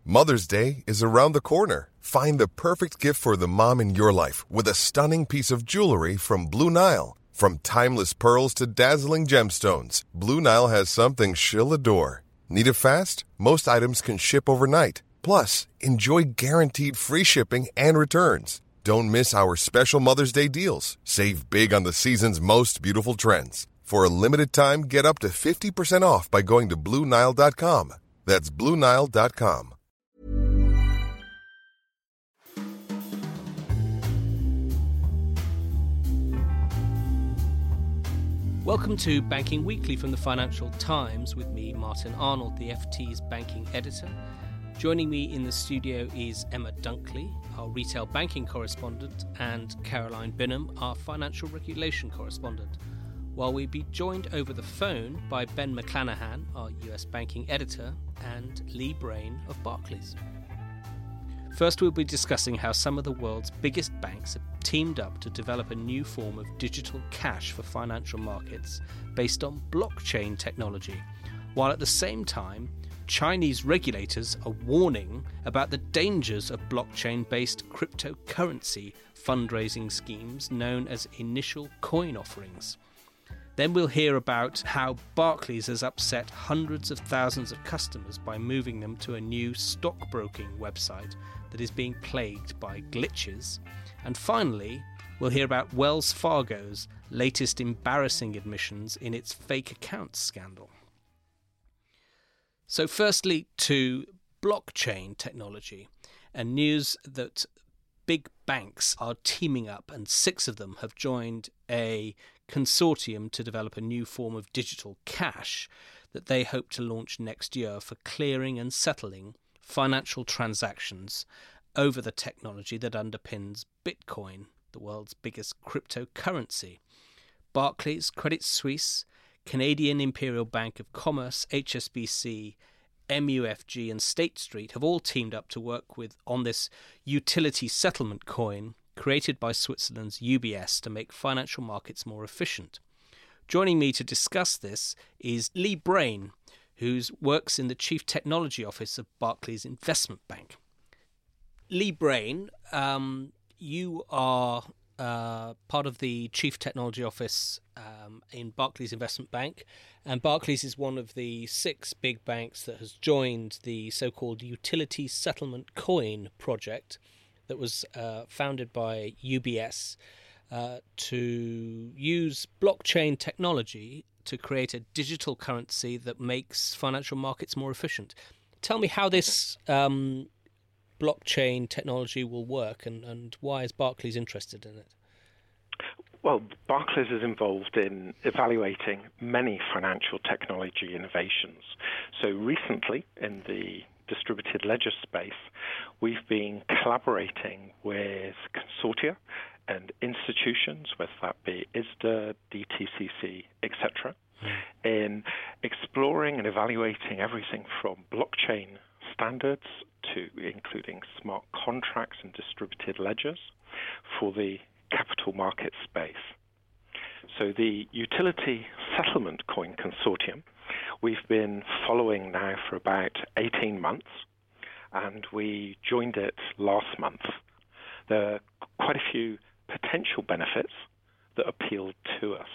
Mother's Day is around the corner. Find the perfect gift for the mom in your life with a stunning piece of jewelry from Blue Nile. From timeless pearls to dazzling gemstones, Blue Nile has something she'll adore. Need it fast? Most items can ship overnight. Plus, enjoy guaranteed free shipping and returns. Don't miss our special Mother's Day deals. Save big on the season's most beautiful trends. For a limited time, get up to 50% off by going to BlueNile.com. That's BlueNile.com. Welcome to Banking Weekly from the Financial Times with me, Martin Arnold, the FT's banking editor. Joining me in the studio is Emma Dunkley, our retail banking correspondent, and Caroline Binham, our financial regulation correspondent, while we be joined over the phone by Ben McClanahan, our US banking editor, and Lee Brain of Barclays. First, we'll be discussing how some of the world's biggest banks have teamed up to develop a new form of digital cash for financial markets based on blockchain technology, while at the same time, Chinese regulators are warning about the dangers of blockchain-based cryptocurrency fundraising schemes known as initial coin offerings. Then we'll hear about how Barclays has upset hundreds of thousands of customers by moving them to a new stockbroking website that is being plagued by glitches. And finally, we'll hear about Wells Fargo's latest embarrassing admissions in its fake accounts scandal. So firstly, to blockchain technology, and news that big banks are teaming up, and 6 of them have joined a consortium to develop a new form of digital cash that they hope to launch next year for clearing and settling financial transactions over the technology that underpins Bitcoin, the world's biggest cryptocurrency. Barclays, Credit Suisse, Canadian Imperial Bank of Commerce, HSBC, MUFG and State Street have all teamed up to work on this utility settlement coin created by Switzerland's UBS to make financial markets more efficient. Joining me to discuss this is Lee Brain, who works in the Chief Technology Office of Barclays Investment Bank. Lee Brain, you are part of the Chief Technology Office in Barclays Investment Bank, and Barclays is one of the 6 big banks that has joined the so-called Utility Settlement Coin project that was founded by UBS to use blockchain technology to create a digital currency that makes financial markets more efficient. Tell me how this blockchain technology will work, and why is Barclays interested in it? Well, Barclays is involved in evaluating many financial technology innovations. So recently, in the distributed ledger space, we've been collaborating with consortia and institutions, whether that be ISDA, DTCC, etc., in exploring and evaluating everything from blockchain standards to including smart contracts and distributed ledgers for the capital market space. So the Utility Settlement Coin Consortium, we've been following now for about 18 months, and we joined it last month. There are quite a few potential benefits that appealed to us.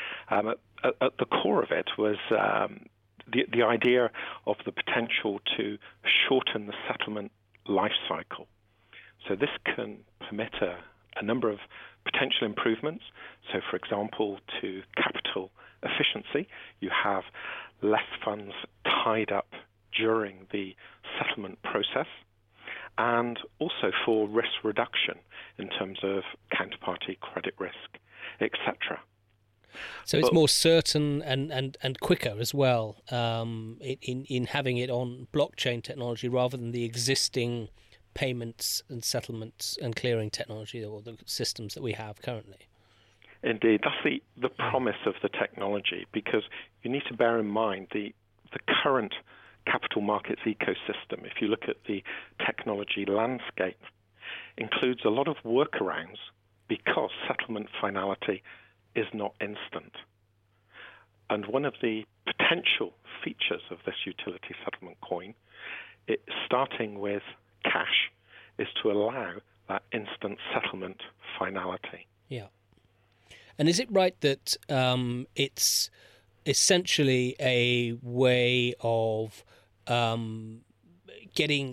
At the core of it was the idea of the potential to shorten the settlement life cycle. So this can permit a number of potential improvements. So, for example, to capital efficiency, you have less funds tied up during the settlement process, and also for risk reduction in terms of counterparty credit risk, etc. So it's more certain and quicker as well in having it on blockchain technology rather than the existing payments and settlements and clearing technology or the systems that we have currently. Indeed, that's the promise of the technology, because you need to bear in mind the current capital markets ecosystem, if you look at the technology landscape, includes a lot of workarounds because settlement finality is not instant. And one of the potential features of this utility settlement coin starting with cash, is to allow that instant settlement finality. Yeah. And is it right that it's essentially a way of getting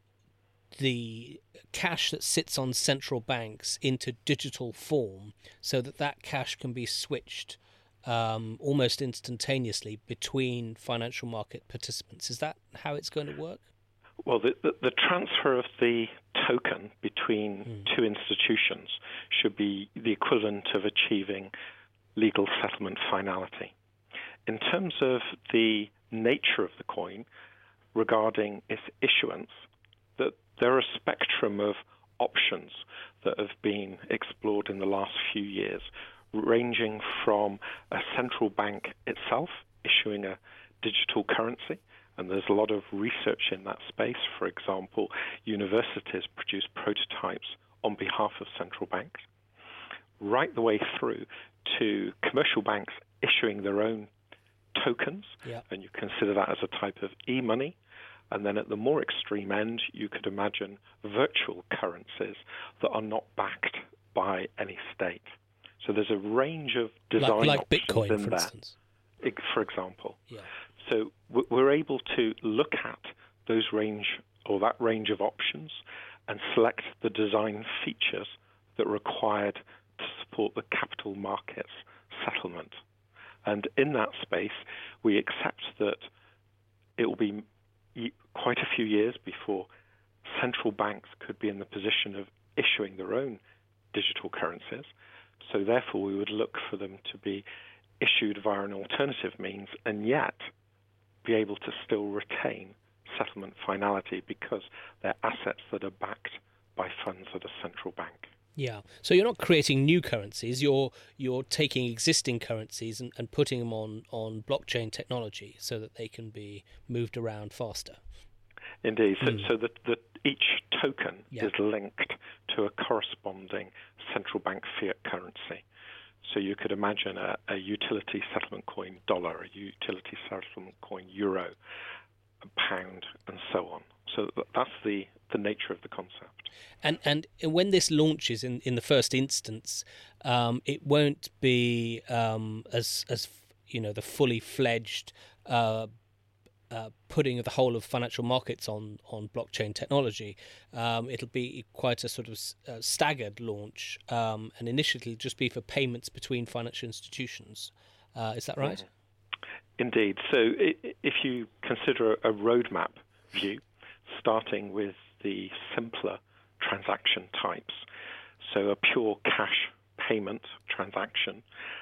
the cash that sits on central banks into digital form so that that cash can be switched almost instantaneously between financial market participants? Is that how it's going to work? Well, the transfer of the token between two institutions should be the equivalent of achieving legal settlement finality. In terms of the nature of the coin regarding its issuance, that there are a spectrum of options that have been explored in the last few years, ranging from a central bank itself issuing a digital currency, and there's a lot of research in that space. For example, universities produce prototypes on behalf of central banks, right the way through to commercial banks issuing their own tokens, and you consider that as a type of e-money. And then at the more extreme end, you could imagine virtual currencies that are not backed by any state. So there's a range of design like options Bitcoin, in for there, instance. For example. Yeah. So we're able to look at those range or that range of options and select the design features that are required to support the capital markets settlement. And in that space, we accept that it will be quite a few years before central banks could be in the position of issuing their own digital currencies. So therefore, we would look for them to be issued via an alternative means and yet be able to still retain settlement finality because they're assets that are backed by funds at a central bank. Yeah. So you're not creating new currencies, you're taking existing currencies and putting them on blockchain technology so that they can be moved around faster. Indeed. So that each token is linked to a corresponding central bank fiat currency. So you could imagine a utility settlement coin dollar, a utility settlement coin euro, a pound, and so on. So that's the nature of the concept. And when this launches in the first instance, it won't be as the fully fledged putting the whole of financial markets on blockchain technology. It'll be quite a sort of staggered launch, and initially it'll just be for payments between financial institutions. Is that right? Indeed. So if you consider a roadmap view, starting with the simpler transaction types, so a pure cash payment transaction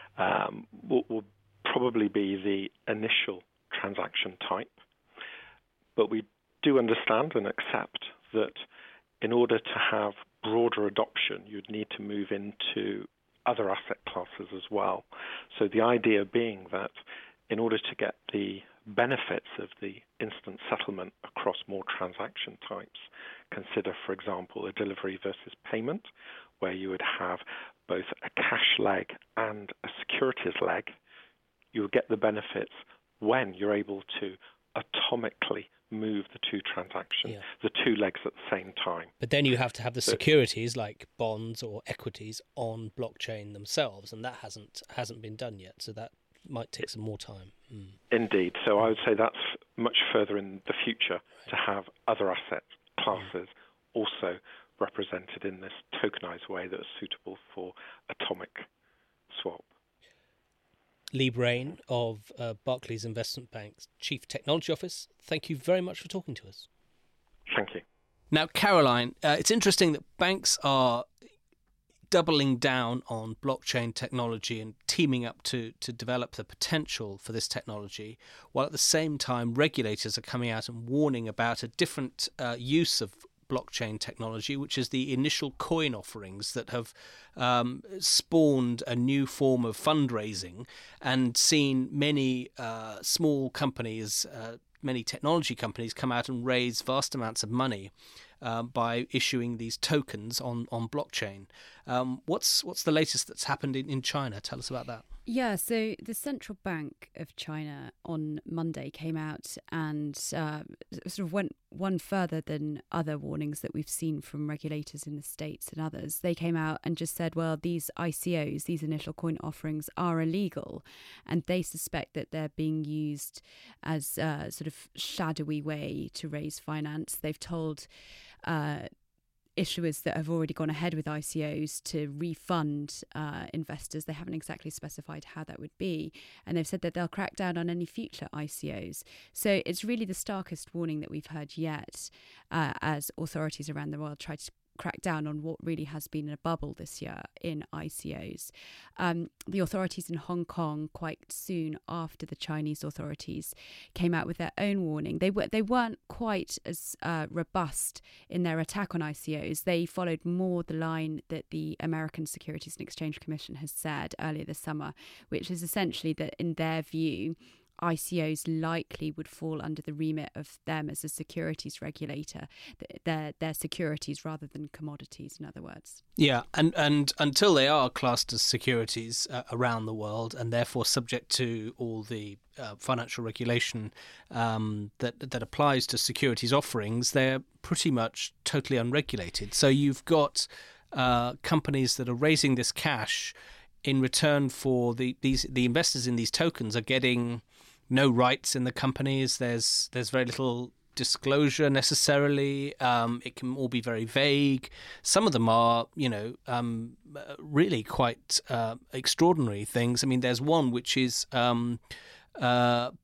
will probably be the initial transaction type. But we do understand and accept that in order to have broader adoption, you'd need to move into other asset classes as well. So the idea being that in order to get the benefits of the instant settlement across more transaction types, consider, for example, a delivery versus payment, where you would have both a cash leg and a securities leg. You'll get the benefits when you're able to atomically move the two transactions, the two legs at the same time. But then you have to have the securities like bonds or equities on blockchain themselves, and that hasn't been done yet. So that might take some more time. Indeed. So I would say that's much further in the future to have other asset classes also represented in this tokenized way that is suitable for atomic swap. Lee Brain of Barclays Investment Bank's Chief Technology Office, thank you very much for talking to us. Thank you. Now, Caroline, it's interesting that banks are doubling down on blockchain technology and teaming up to develop the potential for this technology, while at the same time regulators are coming out and warning about a different use of blockchain technology, which is the initial coin offerings that have spawned a new form of fundraising and seen many small companies, many technology companies come out and raise vast amounts of money by issuing these tokens on blockchain. What's the latest that's happened in China? Tell us about that. Yeah, so the Central Bank of China on Monday came out and sort of went one further than other warnings that we've seen from regulators in the States and others. They came out and just said, well, these ICOs, these initial coin offerings, are illegal, and they suspect that they're being used as a sort of shadowy way to raise finance. They've told issuers that have already gone ahead with ICOs to refund investors. They haven't exactly specified how that would be. And they've said that they'll crack down on any future ICOs. So it's really the starkest warning that we've heard yet as authorities around the world try to crack down on what really has been a bubble this year in ICOs. The authorities in Hong Kong, quite soon after the Chinese authorities came out with their own warning, they weren't quite as robust in their attack on ICOs. They followed more the line that the American Securities and Exchange Commission has said earlier this summer, which is essentially that in their view, ICOs likely would fall under the remit of them as a securities regulator. They're securities rather than commodities, in other words. Yeah, and until they are classed as securities around the world and therefore subject to all the financial regulation that applies to securities offerings, they're pretty much totally unregulated. So you've got companies that are raising this cash in return for the investors in these tokens are getting no rights in the companies. There's very little disclosure necessarily. It can all be very vague. Some of them are, really quite extraordinary things. I mean, there's one which is Ponzi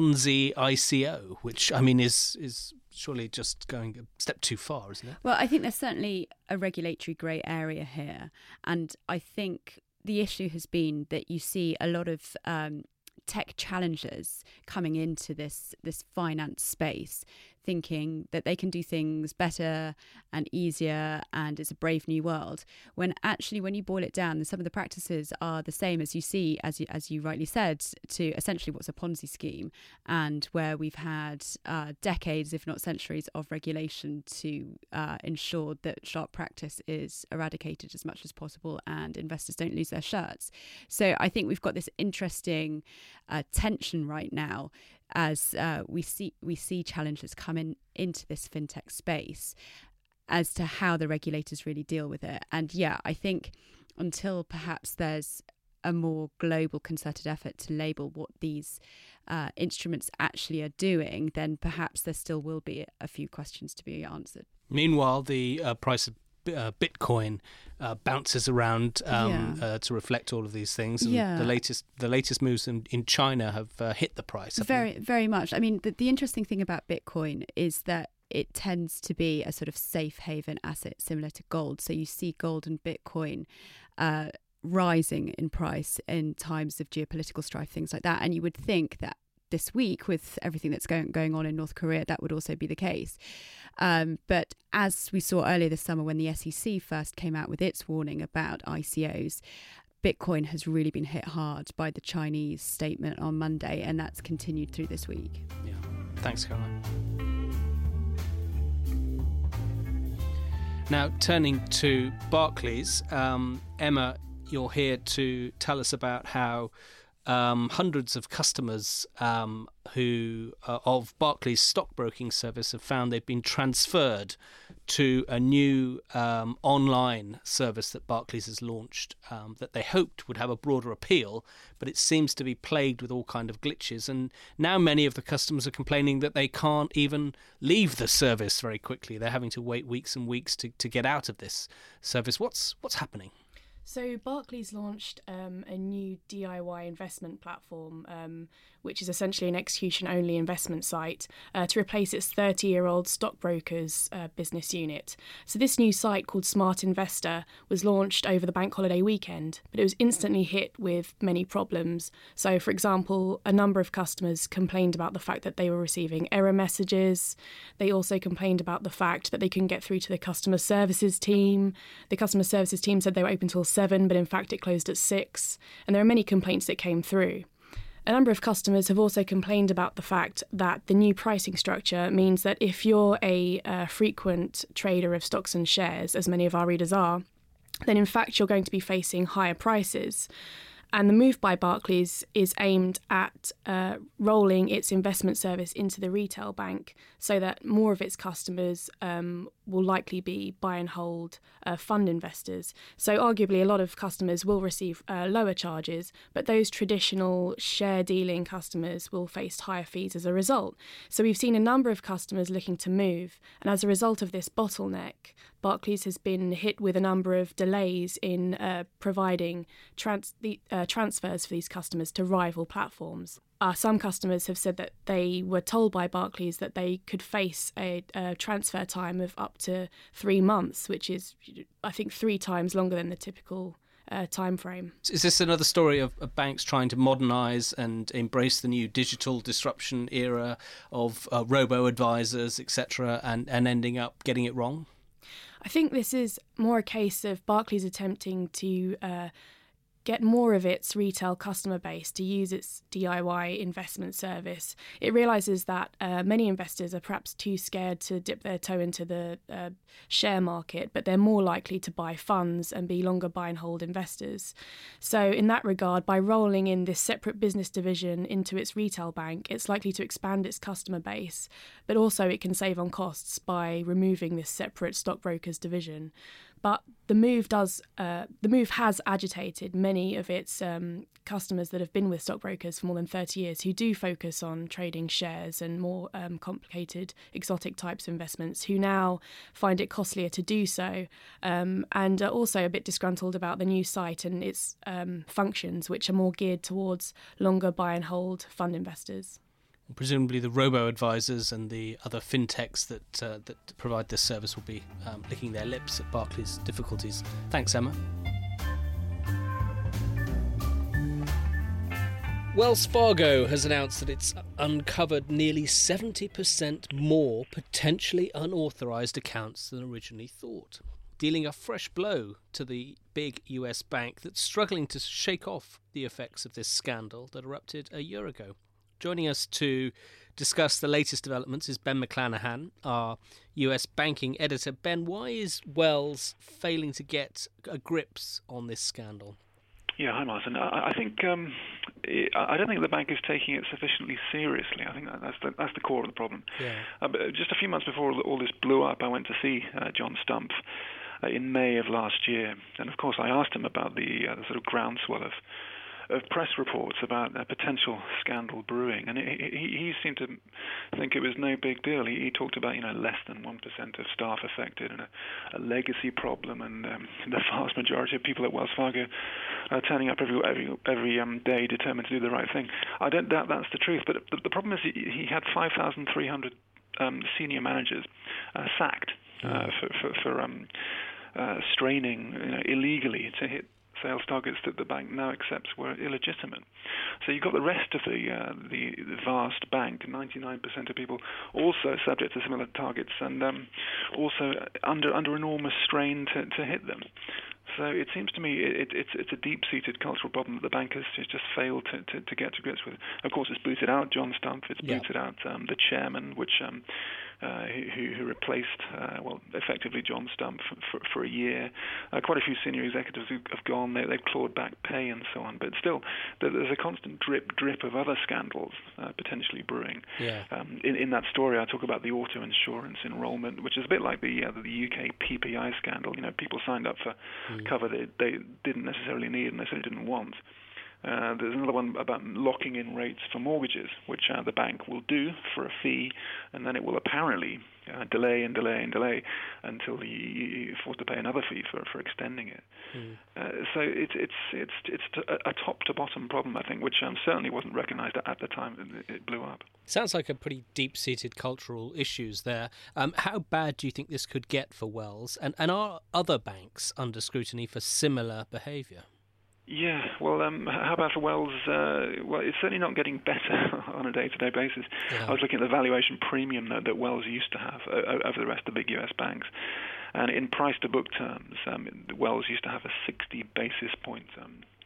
ICO, which I mean is surely just going a step too far, isn't it? Well, I think there's certainly a regulatory grey area here, and I think the issue has been that you see a lot of tech challengers coming into this finance space thinking that they can do things better and easier and it's a brave new world, when actually when you boil it down, some of the practices are the same as you see, as you rightly said, to essentially what's a Ponzi scheme, and where we've had decades, if not centuries, of regulation to ensure that sharp practice is eradicated as much as possible and investors don't lose their shirts. So I think we've got this interesting tension right now as we see challenges come into this fintech space as to how the regulators really deal with it. And yeah, I think until perhaps there's a more global concerted effort to label what these instruments actually are doing, then perhaps there still will be a few questions to be answered. Meanwhile, the price of Bitcoin bounces around to reflect all of these things. And the latest moves in China have hit the price. Very much. I mean, the interesting thing about Bitcoin is that it tends to be a sort of safe haven asset similar to gold. So you see gold and Bitcoin rising in price in times of geopolitical strife, things like that. And you would think that this week, with everything that's going on in North Korea, that would also be the case. But as we saw earlier this summer when the SEC first came out with its warning about ICOs, Bitcoin has really been hit hard by the Chinese statement on Monday, and that's continued through this week. Yeah. Thanks, Caroline. Now, turning to Barclays, Emma, you're here to tell us about how hundreds of customers who of Barclays stockbroking service have found they've been transferred to a new online service that Barclays has launched that they hoped would have a broader appeal, but it seems to be plagued with all kind of glitches. And now many of the customers are complaining that they can't even leave the service very quickly. They're having to wait weeks and weeks to get out of this service. What's happening? So Barclays launched a new DIY investment platform, which is essentially an execution-only investment site to replace its 30-year-old stockbrokers business unit. So this new site called Smart Investor was launched over the bank holiday weekend, but it was instantly hit with many problems. So, for example, a number of customers complained about the fact that they were receiving error messages. They also complained about the fact that they couldn't get through to the customer services team. The customer services team said they were open till 7, but in fact it closed at 6. And there are many complaints that came through. A number of customers have also complained about the fact that the new pricing structure means that if you're a frequent trader of stocks and shares, as many of our readers are, then in fact you're going to be facing higher prices. And the move by Barclays is aimed at rolling its investment service into the retail bank so that more of its customers will likely be buy and hold fund investors. So arguably a lot of customers will receive lower charges, but those traditional share dealing customers will face higher fees as a result. So we've seen a number of customers looking to move, and as a result of this bottleneck, Barclays has been hit with a number of delays in providing transfers for these customers to rival platforms. Some customers have said that they were told by Barclays that they could face a transfer time of up to 3 months, which is, I think, 3 times longer than the typical time frame. Is this another story of banks trying to modernise and embrace the new digital disruption era of robo-advisors, etc., and ending up getting it wrong? I think this is more a case of Barclays attempting to get more of its retail customer base to use its DIY investment service. It realises that many investors are perhaps too scared to dip their toe into the share market, but they're more likely to buy funds and be longer buy and hold investors. So in that regard, by rolling in this separate business division into its retail bank, it's likely to expand its customer base, but also it can save on costs by removing this separate stockbrokers division. But the move has agitated many of its customers that have been with stockbrokers for more than 30 years, who do focus on trading shares and more complicated, exotic types of investments, who now find it costlier to do so, and are also a bit disgruntled about the new site and its functions, which are more geared towards longer buy and hold fund investors. Presumably the robo-advisors and the other fintechs that provide this service will be licking their lips at Barclays' difficulties. Thanks, Emma. Wells Fargo has announced that it's uncovered nearly 70% more potentially unauthorised accounts than originally thought, dealing a fresh blow to the big US bank that's struggling to shake off the effects of this scandal that erupted a year ago. Joining us to discuss the latest developments is Ben McClanahan, our US banking editor. Ben, why is Wells failing to get a grips on this scandal? Yeah, hi, Martin. I think I don't think the bank is taking it sufficiently seriously. I think that's the core of the problem. Yeah. But just a few months before all this blew up, I went to see John Stumpf in May of last year, and of course I asked him about the sort of groundswell of press reports about a potential scandal brewing, and he seemed to think it was no big deal. He talked about less than 1% of staff affected and a legacy problem, and the vast majority of people at Wells Fargo are turning up every day determined to do the right thing. I don't doubt that's the truth, but the problem is he had 5,300 senior managers sacked for straining illegally to hit sales targets that the bank now accepts were illegitimate. So you've got the rest of the vast bank, 99% of people, also subject to similar targets and also under enormous strain to hit them. So it seems to me it's a deep-seated cultural problem that the bank has just failed to get to grips with. Of course, it's booted out John Stumpf. It's booted out the chairman, who replaced, effectively John Stumpf for a year. Quite a few senior executives have gone. They've clawed back pay and so on. But still, there's a constant drip of other scandals potentially brewing. Yeah. In that story, I talk about the auto insurance enrollment, which is a bit like the UK PPI scandal. People signed up for cover they didn't necessarily need and they certainly didn't want. There's another one about locking in rates for mortgages, which the bank will do for a fee, and then it will apparently delay until you're forced to pay another fee for extending it. So it's a top to bottom problem, I think, which certainly wasn't recognised at the time it blew up. Sounds like a pretty deep-seated cultural issues there. How bad do you think this could get for Wells, and are other banks under scrutiny for similar behaviour? Yeah, well, how about for Wells? Well, it's certainly not getting better on a day-to-day basis. Yeah. I was looking at the valuation premium that Wells used to have over the rest of the big US banks. And in price-to-book terms, Wells used to have a 60 basis point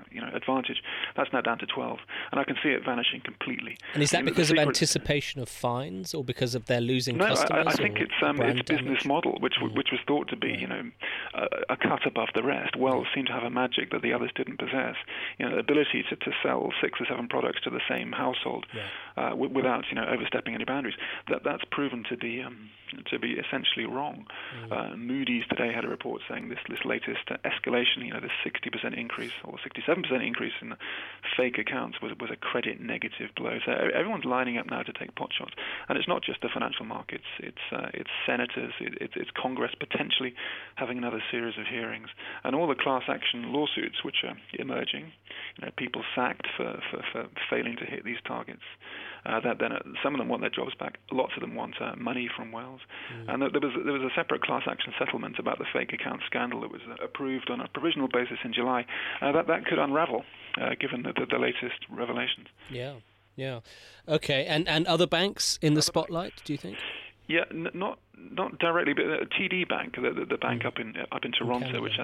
advantage. That's now down to 12, and I can see it vanishing completely. And is that because of anticipation of fines, or because of their losing customers? I think it's business model, which was thought to be a cut above the rest. Wells seemed to have a magic that the others didn't possess. The ability to sell 6 or 7 products to the same household without overstepping any boundaries. That's proven to be essentially wrong. Moody's today had a report saying this latest escalation, this 60% increase or 67% increase in fake accounts was a credit negative blow. So everyone's lining up now to take pot shots, and it's not just the financial markets. It's senators, it's Congress potentially having another series of hearings, and all the class action lawsuits which are emerging. People sacked for failing to hit these targets. Some of them want their jobs back. Lots of them want money from Wells. And there was a separate class action settlement about the fake account scandal that was approved on a provisional basis in July. That could unravel, given the latest revelations. Yeah. Okay, and other banks in the spotlight, do you think? Yeah, not directly, but TD Bank, the bank up in Toronto, Canada, which has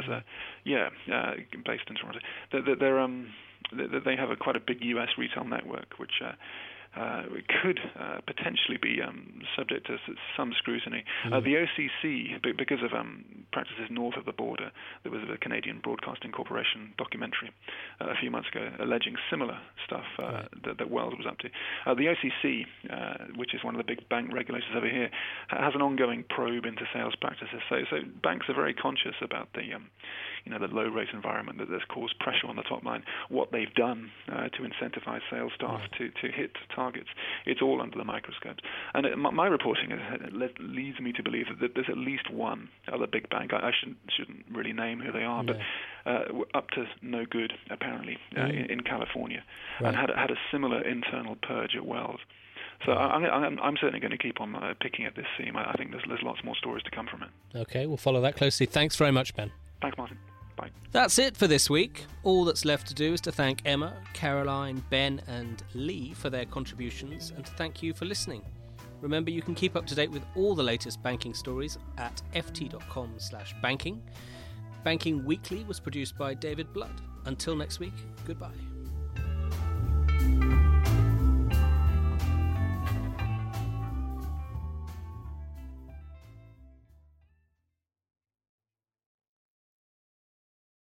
based in Toronto. They have quite a big U.S. retail network, which could potentially be subject to some scrutiny. The OCC, because of practices north of the border, there was a Canadian Broadcasting Corporation documentary a few months ago alleging similar stuff that Wells was up to. The OCC, which is one of the big bank regulators over here, has an ongoing probe into sales practices. So banks are very conscious about the low rate environment that has caused pressure on the top line. What they've done to incentivize sales staff to hit targets, it's all under the microscope. And my reporting leads me to believe that there's at least one other big bank. I shouldn't really name who they are, but up to no good apparently in California, and had a similar internal purge at Wells. So I'm certainly going to keep on picking at this seam. I think there's lots more stories to come from it. Okay, we'll follow that closely. Thanks very much, Ben. Thanks, Martin. Bye. That's it for this week. All that's left to do is to thank Emma, Caroline, Ben and Lee for their contributions, and to thank you for listening. Remember, you can keep up to date with all the latest banking stories at ft.com/banking. Banking Weekly was produced by David Blood. Until next week, goodbye.